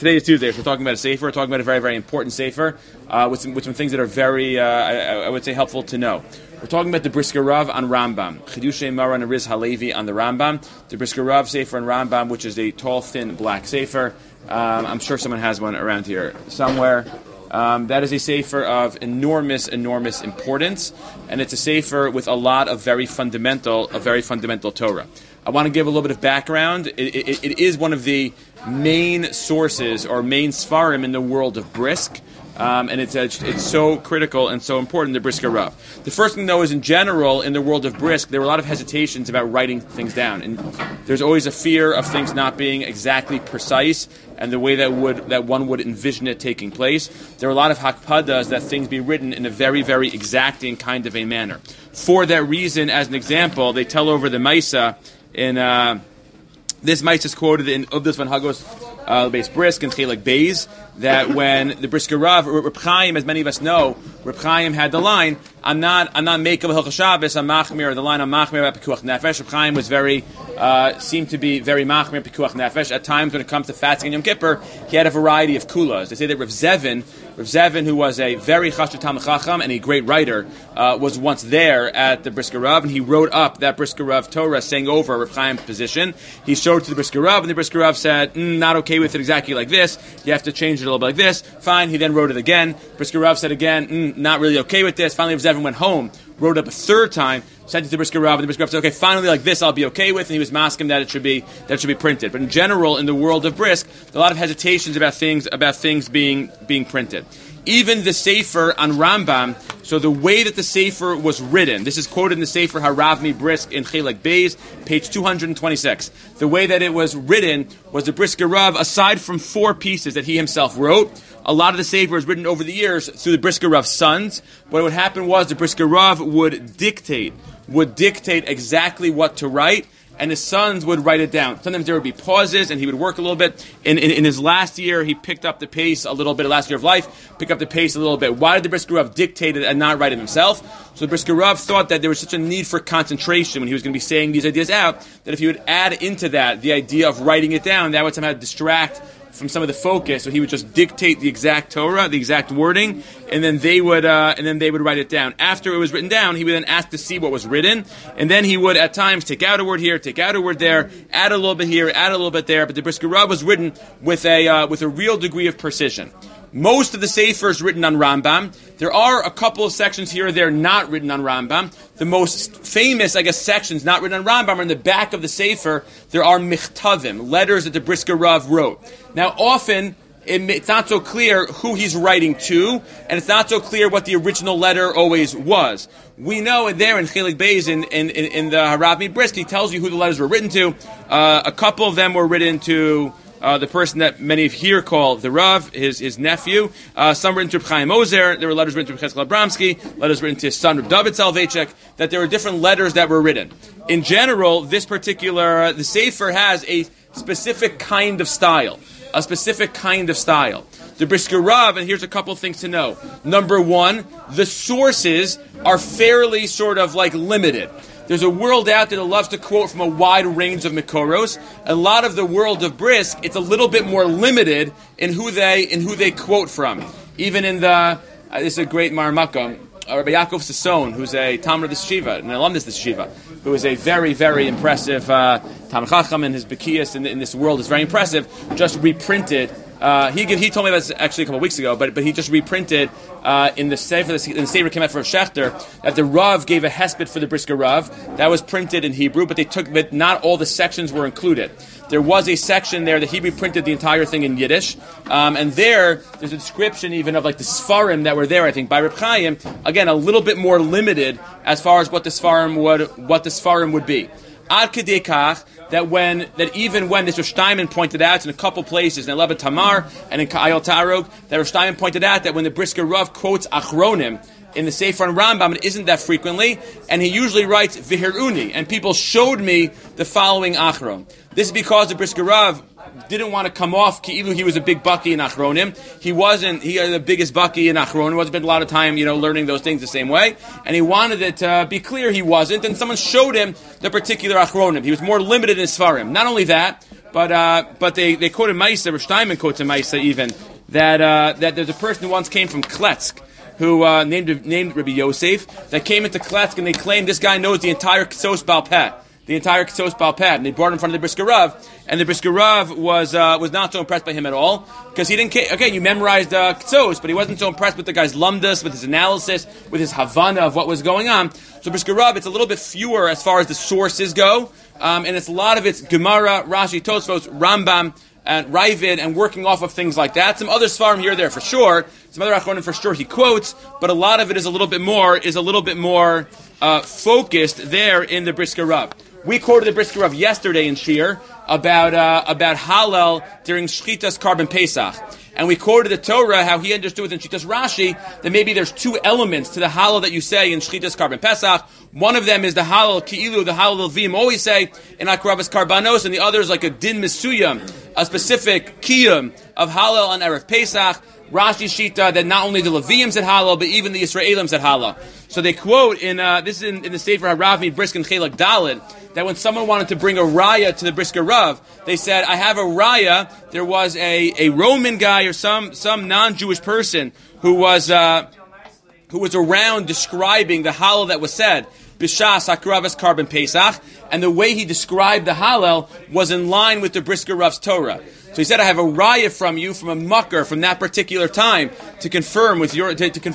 Today is Tuesday, so we're talking about a sefer. We're talking about a very, very important sefer with some things that are very, I would say, helpful to know. We're talking about the Brisker Rav on Rambam, Chidushay Mara and Ariz Halevi on the Rambam, the Brisker Rav sefer on Rambam, which is a tall, thin, black sefer. I'm sure someone has one around here somewhere. That is a sefer of enormous importance, and it's a sefer with a lot of very fundamental Torah. I want to give a little bit of background. It is one of the main sources or main svarim in the world of brisk, and it's so critical and so important, the Brisker Rav. The first thing, though, is in general, in the world of brisk, there were a lot of hesitations about writing things down, and there's always a fear of things not being exactly precise and the way that one would envision it taking place. There are a lot of hakpadas that things be written in a very, very exacting kind of a manner. For that reason, as an example, they tell over the Maisa in this Maisa is quoted in Ubdas van Hagos Beis Brisk and Chelik Beis, that when the Brisker Rav, Reb Chaim, as many of us know, Reb Chaim had the line, I'm not making a Hilchos Shabbos, I'm machmir, the line I'm machmir about Pekuach Nefesh. Reb Chaim was seemed to be very machmir Pekuach Nefesh. At times when it comes to fasting and Yom Kippur, he had a variety of kulas. They say that Rav Zevin, who was a very chashuv Talmid Chacham and a great writer, was once there at the Brisker Rav, and he wrote up that Brisker Rav Torah saying over Reb Chaim's position. He showed it to the Brisker Rav, and the Brisker Rav said, not okay with it exactly like this, you have to change it a little bit like this. Fine, he then wrote it again. Brisker Rav said again, not really okay with this. Finally, Rav Zevin went home, wrote it up a third time, sent it to the Brisker Rav, and the Brisker Rav said, okay, finally like this I'll be okay with, and he was masking that it should be printed. But in general, in the world of brisk, there are a lot of hesitations about things being printed. Even the Sefer on Rambam, so the way that the Sefer was written, this is quoted in the Sefer Haravmi Brisk in Chelik Beis, page 226. The way that it was written was the Brisker Rav, aside from 4 pieces that he himself wrote, a lot of the Sefer was written over the years through the Brisker Rav's sons. What would happen was the Brisker Rav would dictate exactly what to write, and his sons would write it down. Sometimes there would be pauses, and he would work a little bit. In his last year, he picked up the pace a little bit. Last year of life, pick up the pace a little bit. Why did the Brisker Rav dictate it and not write it himself? So the Brisker Rav thought that there was such a need for concentration when he was going to be saying these ideas out, that if he would add into that the idea of writing it down, that would somehow distract from some of the focus. So he would just dictate the exact Torah, the exact wording, and then they would write it down. After it was written down, he would then ask to see what was written, and then he would at times take out a word here, take out a word there, add a little bit here, add a little bit there. But the Brisker Rav was written with a real degree of precision. Most of the Sefer is written on Rambam. There are a couple of sections here or there not written on Rambam. The most famous, sections not written on Rambam are in the back of the Sefer. There are Michtavim, letters that the Brisker Rav wrote. Now, often, it's not so clear who he's writing to, and it's not so clear what the original letter always was. We know there in Chelik Beis, in the Haravmi Brisk, he tells you who the letters were written to. A couple of them were written to the person that many here call the Rav, his nephew. Some written to Reb Chaim Ozer. There were letters written to Reb Cheskel Abramsky, letters written to his son Reb David Soloveitchik, that there were different letters that were written. In general, the Sefer has a specific kind of style. The Brisker Rav, and here's a couple of things to know. Number one, the sources are fairly sort of limited. There's a world out there that loves to quote from a wide range of Mikoros. A lot of the world of brisk, it's a little bit more limited in who they quote from. Even in this is a great Marmakom, Rabbi Yaakov Sasson, who's a Talmud of this Shiva, an alumnus of this Shiva, who is a very, very impressive Talmid Chacham, and his Bekias in this world is very impressive, just reprinted. He told me that actually a couple of weeks ago, but he just reprinted in the Sefer came out for Schechter that the Rav gave a hesped for the Brisker Rav. That was printed in Hebrew, but not all the sections were included. There was a section there that he reprinted the entire thing in Yiddish, and there's a description even of the Sfarim that were there, I think, by Reb Chaim. Again, a little bit more limited as far as what the Sfarim would be. Ad kedei kach, that even when this Rosh Steinman pointed out in a couple places, in Levet Tamar and in Ka'ayel Tarog, that Rosh Steinman pointed out that when the Brisker Rav quotes Achronim in the Sefer on Rambam, it isn't that frequently, and he usually writes Vihiruni, and people showed me the following Achron. This is because the Brisker Rav didn't want to come off Ki'ilu he was a big Baki in Achronim. He had the biggest Baki in Achronim. He wasn't spent a lot of time, learning those things the same way. And he wanted it to be clear he wasn't. And someone showed him the particular Achronim. He was more limited in Sfarim. Not only that, but they quoted Maisa, Rav Steinman quotes a Maisa even, that there's a person who once came from Kletsk, who named Rabbi Yosef, that came into Kletsk, and they claimed this guy knows the entire Ketsos Baal Peh. And they brought him in front of the Brisker Rav, and the Brisker Rav was not so impressed by him at all, because he didn't. Okay, you memorized Ketsos, but he wasn't so impressed with the guy's lumdus, with his analysis, with his havana of what was going on. So Brisker Rav, it's a little bit fewer as far as the sources go, and it's a lot of it's Gemara, Rashi, Tosfos, Rambam, and Ravid, and working off of things like that. Some other svarim here or there for sure. Some other achronim for sure he quotes, but a lot of it is a little bit more focused there in the Brisker Rav. We quoted the Brisker Rav yesterday in Shir about Hallel during Shchitas Karban Pesach. And we quoted the Torah, how he understood within Shchitas Rashi, that maybe there's two elements to the Hallel that you say in Shchitas Karban Pesach. One of them is the Hallel Ki'ilu, the Hallel Levim always say in Akrabas Karbanos, and the other is like a Din Mesuyam, a specific Kiyum of Hallel on Erev Pesach. Rashi Shita that not only the Levium said Hallel, but even the Yisraelim said Hallel. So they quote this is in the Sefer HaRav Brisk and Chelak Dalet, that when someone wanted to bring a raya to the Brisker Rav, they said, I have a raya. There was a Roman guy or some non-Jewish person who was around describing the Hallel that was said, B'shas HaKravas Karban Pesach, and the way he described the Hallel was in line with the Brisker Rav's Torah. So he said, I have a raya from you, from a mucker, from that particular time, to confirm with your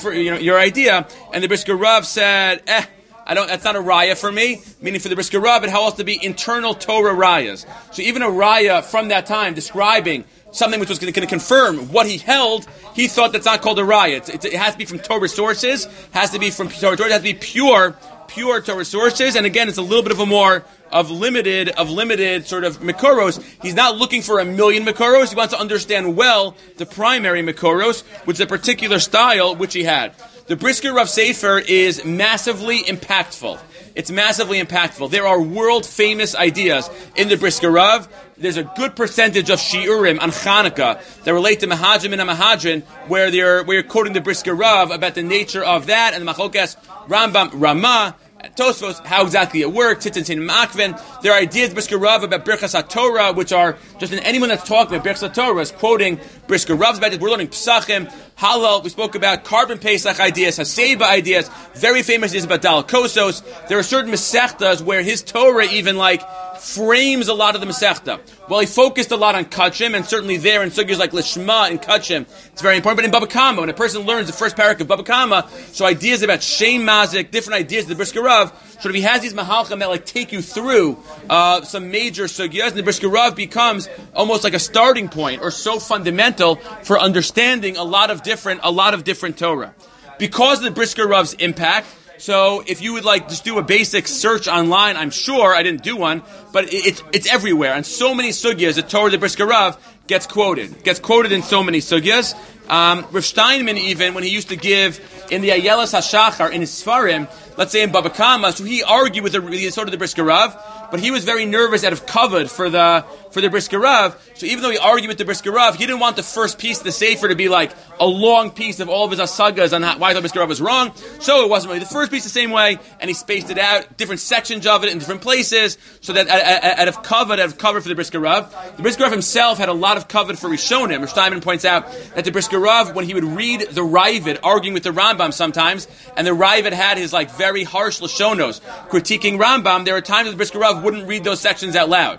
idea. And the Brisker Rav said, that's not a raya for me. Meaning for the Brisker Rav, it has to be internal Torah rayas. So even a raya from that time describing something which was going to confirm what he held, he thought that's not called a raya. It has to be from Torah sources, has to be from Torah, it has to be pure Torah sources, and again, it's a little bit of a more of limited sort of Mikoros. He's not looking for a million Mikoros. He wants to understand well the primary Mikoros, which is a particular style which he had. The Brisker Rav Sefer is massively impactful. It's massively impactful. There are world famous ideas in the Brisker Rav. There's a good percentage of shiurim on Chanukah that relate to Mahadrim and Mahadrin, where you're quoting the Brisker Rav about the nature of that, and the Machokas Rambam Ramah, Tosfos, how exactly it works, Tzitzin Makven. There are ideas Brisker Rav about Birchas HaTorah, which are just in anyone that's talking about Birchas HaTorah is quoting Brisker Rav's about it. We're learning Psachim, Hallel. We spoke about Karban Pesach ideas, Haseba ideas, very famous ideas about Dal Kosos. There are certain Masechtas where his Torah even frames a lot of the Masechta. Well, he focused a lot on Kachim, and certainly there in sugyas like Lishma and Kachim, it's very important. But in Baba Kama, when a person learns the first parak of Baba Kama, so ideas about Shem Mazik, different ideas of the Brisker Rav, sort of he has these Mahalchim that take you through some major sugyas, and the Brisker Rav becomes almost like a starting point, or so fundamental for understanding a lot of different Torah. Because of the Brisker Rav's impact, so if you would just do a basic search online, I'm sure, I didn't do one, but it's everywhere. And so many sugyas, the Torah of the Brisker Rav gets quoted in so many sugyas. Rav Steinman even, when he used to give in the Ayelas HaShachar, in his Sfarim, let's say in Baba Kama, so he argued with the sort of the Brisker Rav, but he was very nervous out of kavod for the Brisker Rav. So even though he argued with the Brisker Rav, he didn't want the first piece of the Sefer to be like a long piece of all of his asagas on why the Brisker Rav was wrong. So it wasn't really the first piece the same way, and he spaced it out, different sections of it in different places, so that out of kavod for the Brisker Rav. The Brisker Rav himself had a lot of kavod for Rishonim. Rav Steinman points out that the Brisker Rav, when he would read the Ravid, arguing with the Rambam sometimes, and the Ravid had his very harsh Lashonos, critiquing Rambam, there were times that the Brisker Rav wouldn't read those sections out loud.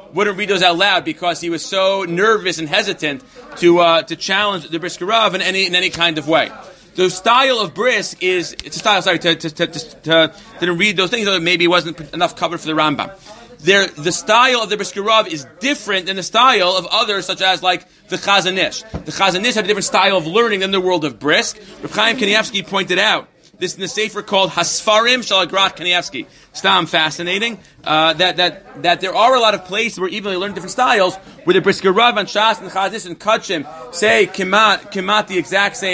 Because he was so nervous and hesitant to challenge the Brisker Rav in any kind of way. The style of Brisk it's a style. Sorry, didn't read those things. Maybe it wasn't enough covered for the Rambam. The style of the Brisker Rav is different than the style of others, such as the Chazon Ish. The Chazon Ish had a different style of learning than the world of Brisk. Reb Chaim Kanievsky pointed out this in the Sefer called Hasfarim Shel Agrat Kanievsky. Stam fascinating. That there are a lot of places where even they learn different styles, where the Brisker Rav and Shas and Chazon Ish and Kachim say Kemat the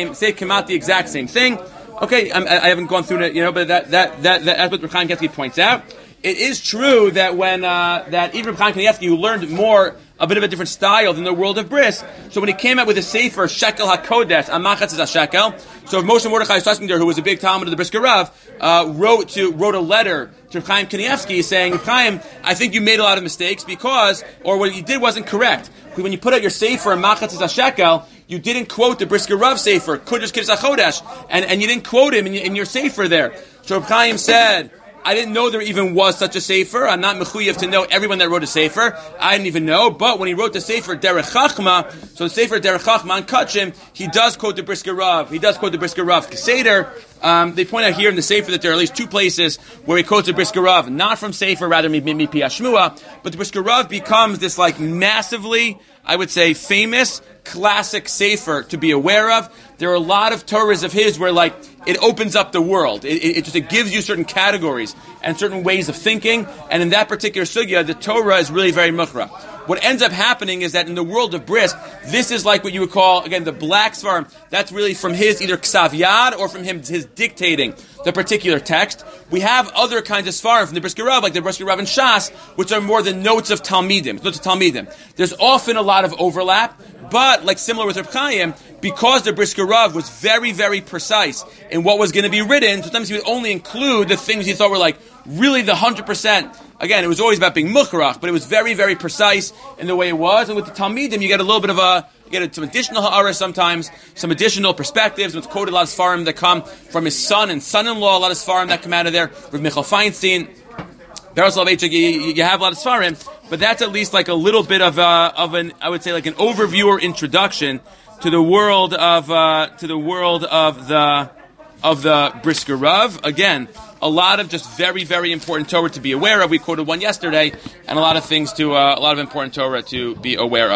exact same thing. Okay, I haven't gone through it, but that's what Reb Chaim Kanievsky points out. It is true that when that even Reb Chaim Kanievsky, who learned more a bit of a different style than the world of bris. So when he came out with a sefer, Shekel HaKodesh, Amachatz is a Shekel. So Moshe Mordechai Schlesinger, who was a big Talmud of the Brisker Rav, wrote a letter to Chaim Kanievsky saying, Chaim, I think you made a lot of mistakes because, or what you did wasn't correct. When you put out your sefer, Amachatz is a Shekel, you didn't quote the Brisker Rav sefer, Kodesh Kiddush HaChodesh, and you didn't quote him in your sefer there. So Chaim said, I didn't know there even was such a sefer. I'm not mechuyev to know everyone that wrote a sefer. I didn't even know. But when he wrote the sefer Derech Chachma, so the sefer Derech Chachma on Kachim, he does quote the Brisker Rav. He does quote the Brisker Rav Keseder. They point out here in the sefer that there are at least two places where he quotes the Brisker Rav, not from sefer, rather Mipi Hashmua. But the Brisker Rav becomes this like massively, I would say, famous, classic sefer to be aware of. There are a lot of Torahs of his where, like, it opens up the world. It gives you certain categories and certain ways of thinking. And in that particular sugya, the Torah is really very mukhra. What ends up happening is that in the world of bris, this is like what you would call, again, the black svarim. That's really from his either ksav yad or from his dictating the particular text. We have other kinds of svarim from the Brisker Rav, like the Brisker Rav and Shas, which are more the notes of Talmidim. There's often a lot of overlap, but like similar with Reb Chaim, because the Brisker Rav was very, very precise in what was going to be written, sometimes he would only include the things he thought were like really the 100%. Again, it was always about being mukhrach, but it was very, very precise in the way it was. And with the Talmidim, you get a little bit of some additional ha'ara sometimes, some additional perspectives. It's quoted a lot of svarim that come from his son and son-in-law, a lot of svarim that come out of there. With Michal Feinstein, you have a lot of svarim, but that's at least like a little bit of an, I would say, like an overview or introduction to the world of the Brisker Rav. Again, a lot of just very, very important Torah to be aware of. We quoted one yesterday, and a lot of important Torah to be aware of.